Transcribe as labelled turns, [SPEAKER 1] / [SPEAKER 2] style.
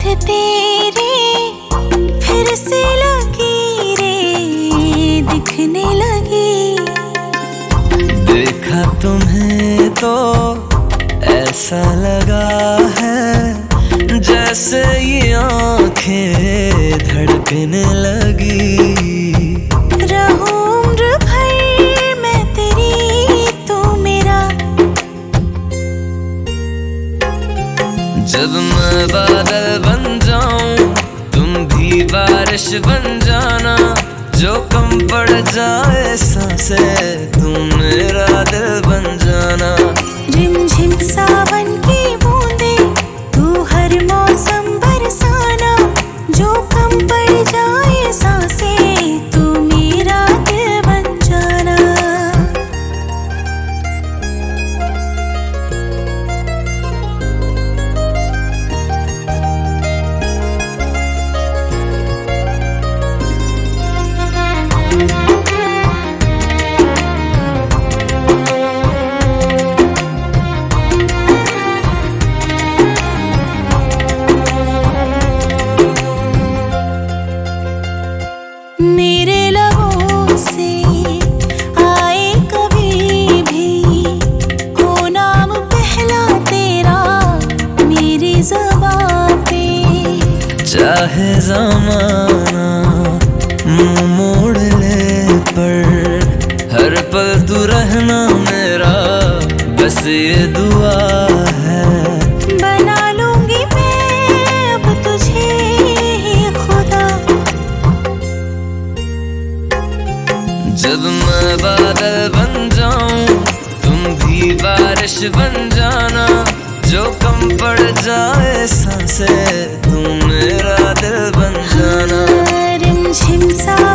[SPEAKER 1] तेरे फिर से लकीरें दिखने लगी।
[SPEAKER 2] देखा तुम्हें तो ऐसा लगा है जैसे ये आंखें धड़कने लगी।
[SPEAKER 1] रहूं उम्र भर मैं तेरी तू मेरा।
[SPEAKER 2] जब मैं बादल बन जाऊं तुम भी बारिश बन जाना। जो कम पड़ जाए सांसें तुम मेरा दिल बन जाना।
[SPEAKER 1] रिमझिम सावन की बूंदे तू हर मौसम बरसाना। जो कम पड़ जाए सांसें तू मेरा दिल बन जाना। मेरे लबों से आए कभी भी हो नाम पहला तेरा मेरी ज़बां पे।
[SPEAKER 2] चाहे ज़माना मुंह मोड़ ले पर हर पल तू रहना मेरा बस ये दुआ है।
[SPEAKER 1] बना लूंगी मैं अब तुझे ही खुदा।
[SPEAKER 2] जब मैं बादल बन जाऊं तुम भी बारिश बन जाना। जो कम पड़ जाए सांसें तुम मेरा दिल बन जाना।
[SPEAKER 1] रिमझिम सा